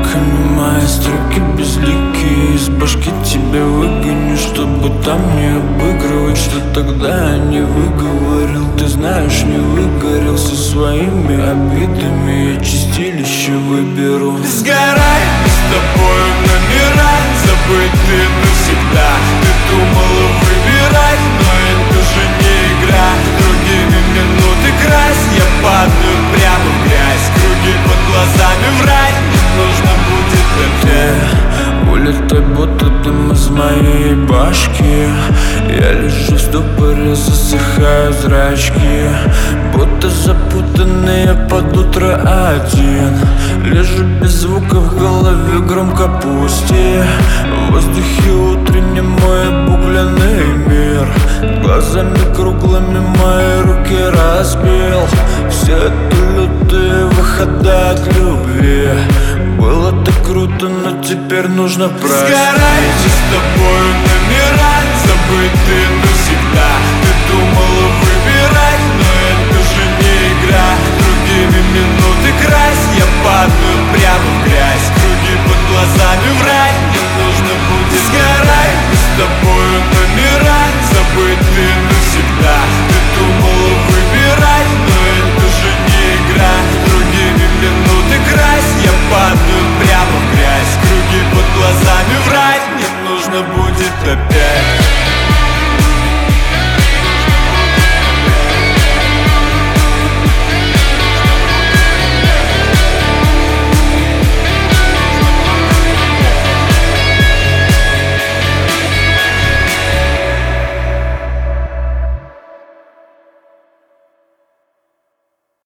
стихами мои строки безликие. Из башки тебя выгоню, чтобы там не обыгрывать. Что тогда я не выговорил, ты знаешь, не выгорел. Со своими обидами я чистилище выберу. Сгорай, с тобою номера забыты навсегда. Ты думала выбирать, но это же не игра. Другими минуты крась, я падаю прямо в грязь. Круги под глазами врать не нужно будет опять. Улетай, будто дым из моей башки. Я лежу в ступоре, засыхаю зрачки. Будто запутанный я под утро один. Лежу без звука, в голове громко пусти. В воздухе утреннем мой обугленный мир. Глазами круглыми мои руки разбил. Все это лютые выхода от любви. Было так круто, но теперь нужно простить. Сгорай, с тобою номера забыты навсегда. Ты думала выбирать, но это же не игра. Другими минуты крась,